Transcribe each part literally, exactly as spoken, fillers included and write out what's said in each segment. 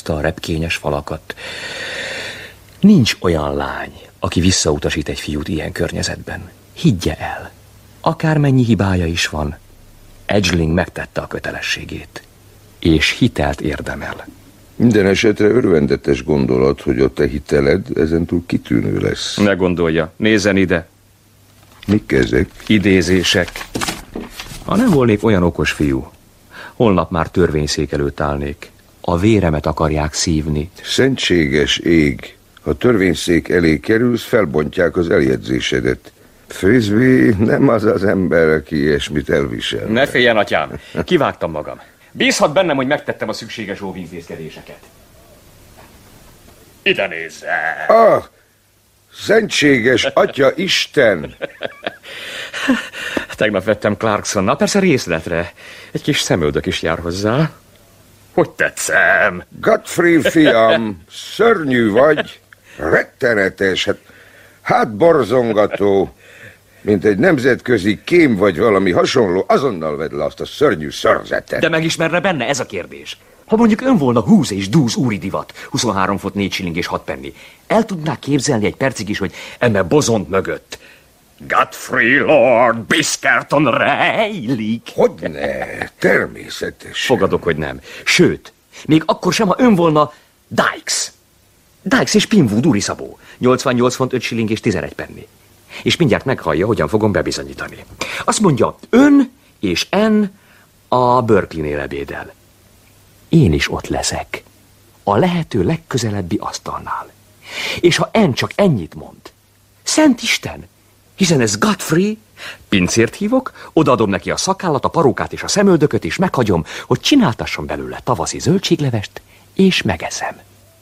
megmászta a repkényes falakat. Nincs olyan lány, aki visszautasít egy fiút ilyen környezetben. Higgye el, akármennyi hibája is van, Edgeling megtette a kötelességét, és hitelt érdemel. Minden esetre örvendetes gondolat, hogy a te hiteled ezentúl kitűnő lesz. Ne gondolja, nézzen ide. Mik ezek? Idézések. Ha nem volnék olyan okos fiú, holnap már törvényszék előtt állnék. A véremet akarják szívni. Szentséges ég! Ha törvényszék elé kerülsz, felbontják az eljegyzésedet. Frisbee nem az az ember, aki ilyesmit elvisel. Ne féljen, atyám! Kivágtam magam. Bízhat bennem, hogy megtettem a szükséges óvintézkedéseket. Ide nézze! Ah! Szentséges Atya Isten! Tegnap vettem Clarksonnal, persze részletre. Egy kis szemöldök is jár hozzá. Hogy tetszem? Godfrey fiam, szörnyű vagy, rettenetes, hát, hát borzongató, mint egy nemzetközi kém vagy valami hasonló, azonnal vedd le azt a szörnyű szörzetet. De megismerne benne, ez a kérdés. Ha mondjuk ön volna húsz és dúsz úri divat, huszonhárom font négy shilling és hat penny, el tudná képzelni egy percig is, hogy eme bozont mögött Godfrey Lord Biskerton rejlik? Hogyne, természetes. Fogadok, hogy nem. Sőt, még akkor sem, ha ön volna Dykes. Dykes és Pinwood úri szabó. nyolcvannyolc font öt shilling és tizenegy penny. És mindjárt meghallja, hogyan fogom bebizonyítani. Azt mondja, ön és en a Berkeley-nél ebédel. Én is ott leszek. A lehető legközelebbi asztalnál. És ha en csak ennyit mond, Szent Isten, hiszen ez Godfrey, pincért hívok, odaadom neki a szakállat, a parókát és a szemöldököt, és meghagyom, hogy csináltasson belőle tavaszi zöldséglevest, és megeszem.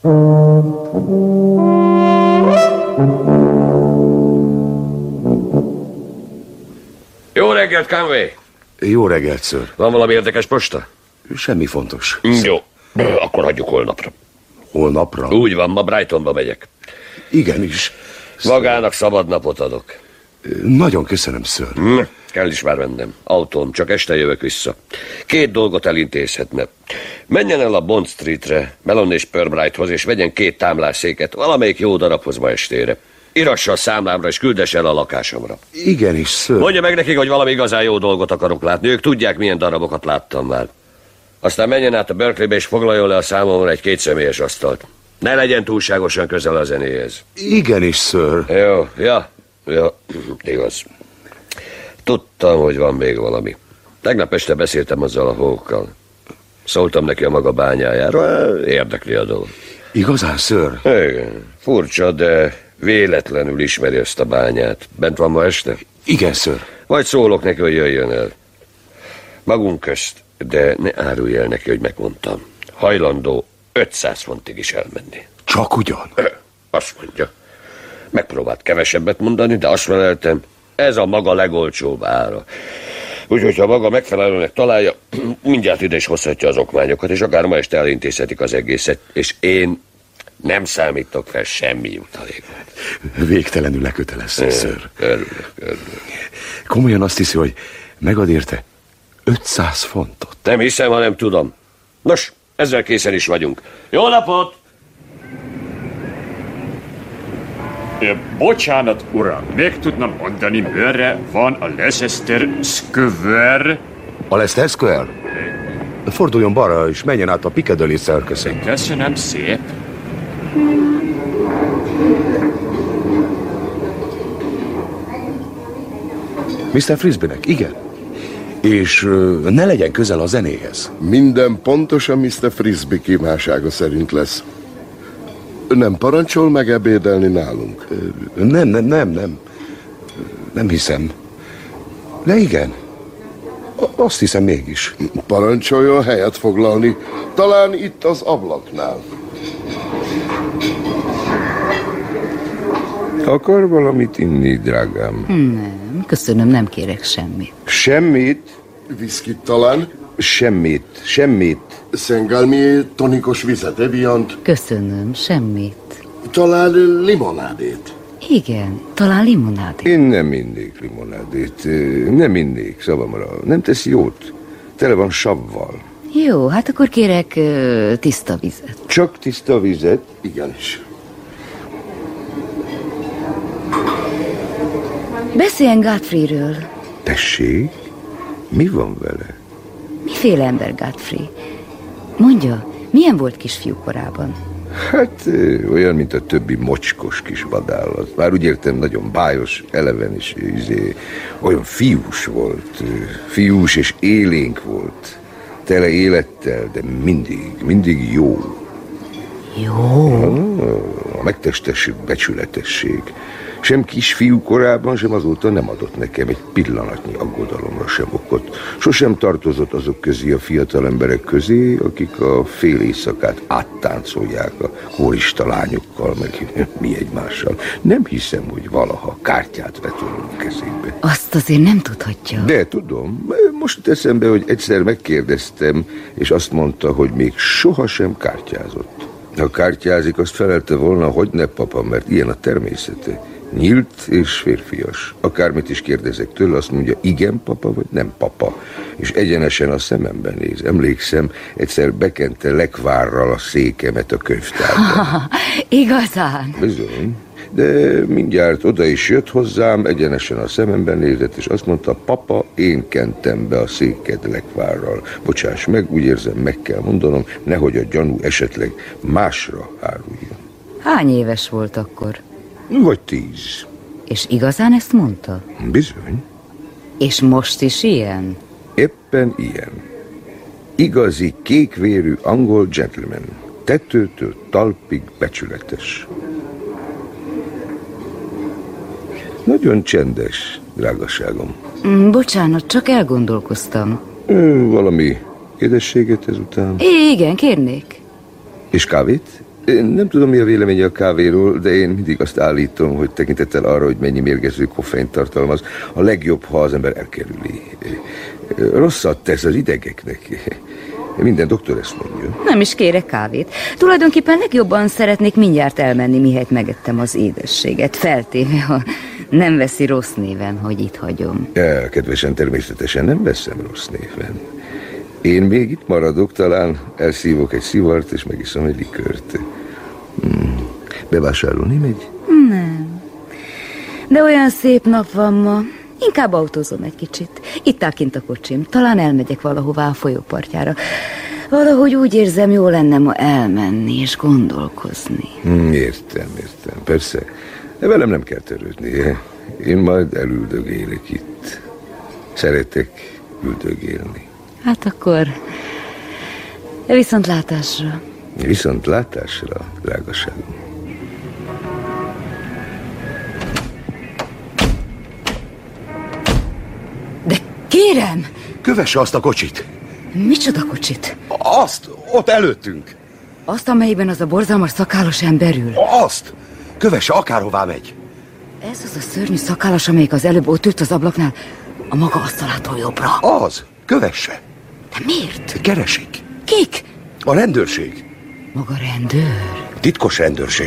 Jó reggelt, Conway! Jó reggelt, ször. Van valami érdekes posta? Semmi fontos. Jó, akkor hagyjuk holnapra. Holnapra? Úgy van, ma Brightonba megyek. Igenis. Magának szabad napot adok. Nagyon köszönöm, ször. Hm, kell is már vennem. Autóm, csak este jövök vissza. Két dolgot elintézhetne. Menjen el a Bond Streetre, Mellon és Purbrighthoz, és vegyen két támlásszéket, valamelyik jó darabhoz ma estére. Írassa a számlámra, és küldesse el a lakásomra. Igenis, ször. Mondja meg nekik, hogy valami igazán jó dolgot akarok látni. Ők tudják, milyen darabokat láttam már. Aztán menjen át a Berkeleybe, és foglaljon le a számomra egy kétszemélyes asztalt. Ne legyen túlságosan közel a zenéhez. Igenis, ször. Jó, ja, ja, igaz. Tudtam, hogy van még valami. Tegnap este beszéltem azzal a hókkal. Szóltam neki a maga bányájáról, érdekli a dolog. Igazán, ször? Igen, furcsa, de véletlenül ismeri ezt a bányát. Bent van ma este? Igen, ször. Vagy szólok neki, hogy jöjjön el. Magunk közt, de ne árulj el neki, hogy megmondtam. Hajlandó ötszáz fontig is elmenni. Csak ugyan? Ö, azt mondja. Megpróbált kevesebbet mondani, de azt feleltem, ez a maga legolcsóbb ára. Úgyhogy, ha maga megfelelőnek találja, mindjárt ide is hozhatja az okmányokat, és akár ma este elintézhetik az egészet, és én nem számítok fel semmi jutalékot. Végtelenül lekötelező, ször. Örülök, örülök. Komolyan azt hiszi, hogy megad érte ötszáz fontot? Nem hiszem, ha nem tudom. Nos, ezzel készen is vagyunk. Jó napot! Bocsánat, uram, meg tudnám mondani, merre van a Leicester Square? A Leicester Square? Forduljon balra, és menjen át a Piccadilly Circus-en. Köszönöm szép. miszter Frisbee-nek, igen. És uh, ne legyen közel a zenéhez. Minden pontosan miszter Frisbee kívánsága szerint lesz. Nem parancsol megebédelni nálunk? Nem, nem, nem, nem. Nem hiszem. De igen. Azt hiszem mégis. Parancsoljon helyet foglalni. Talán itt az ablaknál. Akar valamit inni, drágám? Nem, köszönöm, nem kérek semmit. Semmit? Viszkit talán? Semmit, semmit. Szengelmi tonikos vizet, eviant? Köszönöm, semmit. Talán limonádét? Igen, talán limonádét. Én nem innék limonádét. Nem innék, szavamra. Nem tesz jót. Tele van savval. Jó, hát akkor kérek ö, tiszta vizet. Csak tiszta vizet? Igenis. Beszéljen Godfreyről. Tessék, mi van vele? Miféle ember Godfrey? Mondja, milyen volt kisfiú korában? Hát olyan, mint a többi mocskos kis vadállat. Már úgy értem, nagyon bájos, eleven és izé, olyan fiús volt. Fiús és élénk volt. Tele élettel, de mindig, mindig jó. Jó. A megtestesült becsületesség. Sem kisfiú korában, sem azóta nem adott nekem egy pillanatnyi aggodalomra sem okot. Sosem tartozott azok közé a fiatal emberek közé, akik a fél éjszakát áttáncolják a korista lányokkal, meg mi egymással. Nem hiszem, hogy valaha kártyát vett volna a kezébe. Azt azért nem tudhatja. De tudom, most eszembe, hogy egyszer megkérdeztem, és azt mondta, hogy még sohasem kártyázott. Ha kártyázik, azt felelte volna, hogy ne papa, mert ilyen a természete. Nyílt és férfias. Akármit is kérdezek tőle, azt mondja, igen papa, vagy nem papa. És egyenesen a szememben néz. Emlékszem, egyszer bekente lekvárral a székemet a könyvtárban. Igazán? Bizony. De mindjárt oda is jött hozzám, egyenesen a szememben nézett, és azt mondta, papa, én kentem be a széked lekvárral. Bocsáss meg, úgy érzem, meg kell mondanom, nehogy a gyanú esetleg másra áruljon. Hány éves volt akkor? Vagy tíz. És igazán ezt mondta? Bizony. És most is ilyen? Éppen ilyen. Igazi, kékvérű angol gentleman. Tetőtől talpig becsületes. Nagyon csendes, drágaságom. Mm, bocsánat, csak elgondolkoztam. Ö, valami édességet ezután? Igen, kérnék. És kávét? Én nem tudom, mi a véleménye a kávéról, de én mindig azt állítom, hogy tekintettel arra, hogy mennyi mérgező koffeint tartalmaz, a legjobb, ha az ember elkerüli. Rosszat tesz az idegeknek. Minden doktor ezt mondja. Nem is kérek kávét. Tulajdonképpen legjobban szeretnék mindjárt elmenni, mihelyt megettem az édességet. Feltéve, ha nem veszi rossz néven, hogy itt hagyom. Ja, kedvesen, természetesen nem veszem rossz néven. Én még itt maradok, talán elszívok egy szivart, és megiszom egy likört. Hmm. Bevásárolni megy? Nem. De olyan szép nap van ma. Inkább autózom egy kicsit. Itt áll kint a kocsim. Talán elmegyek valahová a folyópartjára. Valahogy úgy érzem, jó lenne ma elmenni és gondolkozni. Hmm, értem, értem. Persze. De velem nem kell törődni. Én majd elüldögélek itt. Szeretek üldögélni. Hát akkor viszontlátásra. Viszontlátásra, drágaságom. De kérem! Kövesse azt a kocsit. Micsoda kocsit? Azt, ott előttünk. Azt, amelyben az a borzalmas szakállas ember ül. Azt. Kövesse, akárhová megy. Ez az a szörnyű szakállas, amelyik az előbb ott ült az ablaknál, a maga asztalától jobbra. Az. Kövesse. De miért? Keresik. Kik? A rendőrség. Maga rendőr? Titkos rendőrség.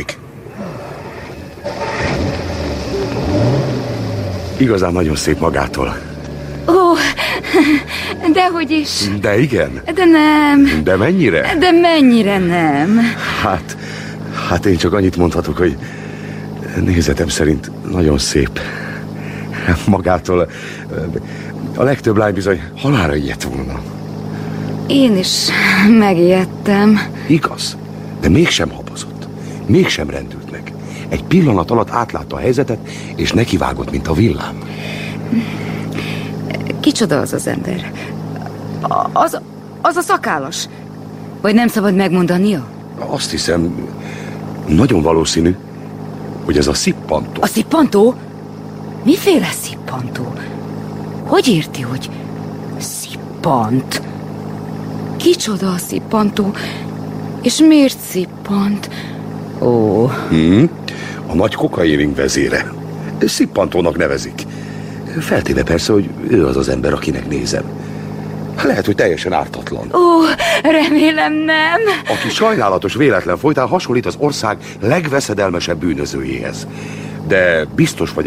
Igazán nagyon szép magától. Ó, dehogy is. De igen. De nem. De mennyire? De mennyire nem. Hát, hát én csak annyit mondhatok, hogy nézetem szerint nagyon szép. Magától a legtöbb lány bizony halálra ijedt volna. Én is megijedtem. Igaz, de mégsem habozott. Mégsem rendült meg. Egy pillanat alatt átlátta a helyzetet, és nekivágott, mint a villám. Kicsoda az az ember? A, az, az a szakállas? Vagy nem szabad megmondania? Azt hiszem, nagyon valószínű, hogy ez a szippantó. A szippantó? Miféle szippantó? Hogy érti, hogy szippant? Kicsoda a szippantó? És miért szippant? Ó. Hmm, a nagy kokainring vezére. Szippantónak nevezik. Feltéve persze, hogy ő az az ember, akinek nézem. Lehet, hogy teljesen ártatlan. Ó, remélem nem. Aki sajnálatos véletlen folytán hasonlít az ország legveszedelmesebb bűnözőjéhez. De biztos vagy